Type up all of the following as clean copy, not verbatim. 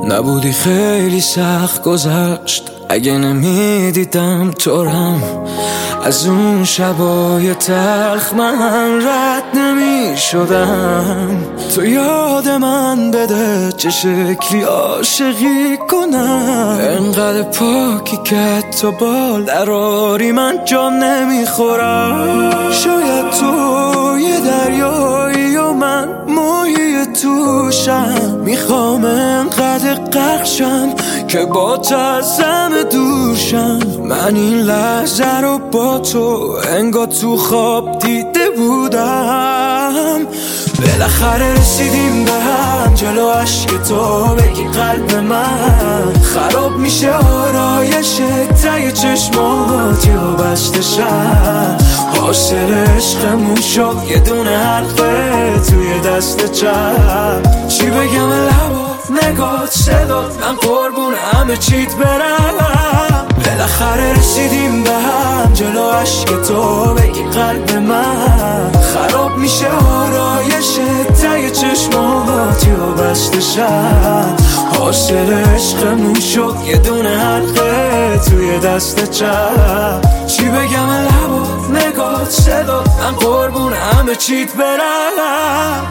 نبودی خیلی سخت گذشت اگه نمیدیدم تورم از اون شبای تلخ من رد نمی شدم. تو یاد من بده چه شکلی عاشقی کنم، انقدر پاکی که تو بال دراری من جا نمیخورم. شاید تو یه دریایی و من موی توشم، میخوام انقدر غرقشم که با ترسم دوشم. من این لحظه رو با تو انگار تو خواب دیده بودم. بالاخره رسیدیم به هم، جلو عشق تو بگی قلب من خراب میشه آرایش ته چشمات یا بستشم. حاصل عشقمون شد یه دونه حلقه توی دست چپ. چی بگم لبات نگات صدات من قربون همه چیت برم. بالاخره رسیدیم به هم، جلو عشق تو بگی قلب من خراب میشه آرایش ته چشمات یا بستشم. حاصل عشقمون شد یه دونه حلقه توی دست چپ. چی بگم لبات نگات صدات من قربون همه چیت برم.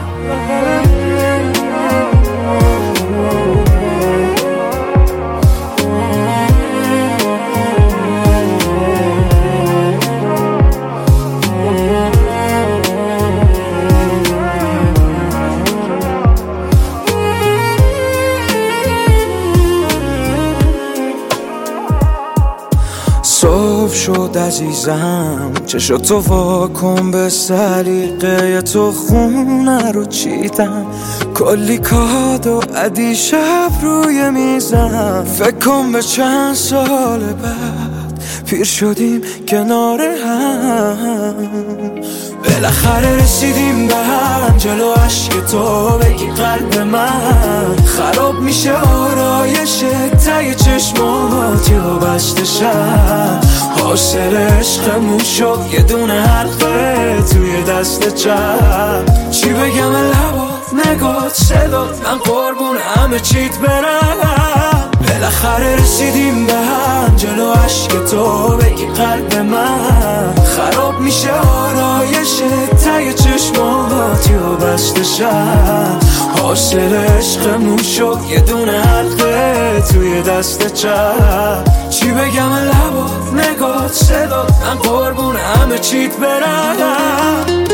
صبح شد عزیزم، چشاتو واکن به سلیقه تو خونه رو چیدم. کلی کادو ادی شب روی میزم، فکر کن به چند سال بعد پیر شدیم کنار هم. بالاخره رسیدیم به هم، جلو عشق تو بگی قلب من خراب میشه آرایش ته چشمات یا بستشم. حاصل عشقمون شد یه دونه حلقه توی دست چپ. چی بگم لبات نگات صدات من قربون همه چیت برم. بالاخره رسیدیم به هم، جلو عشق تو بگی قلب من خراب میشه آرایش ته چشمات یا بستشم. حاصل عشقمون شد یه دونه حلقه توی دست چپ. چی بگم لبات نگات صدات من قربون همه چیت برم.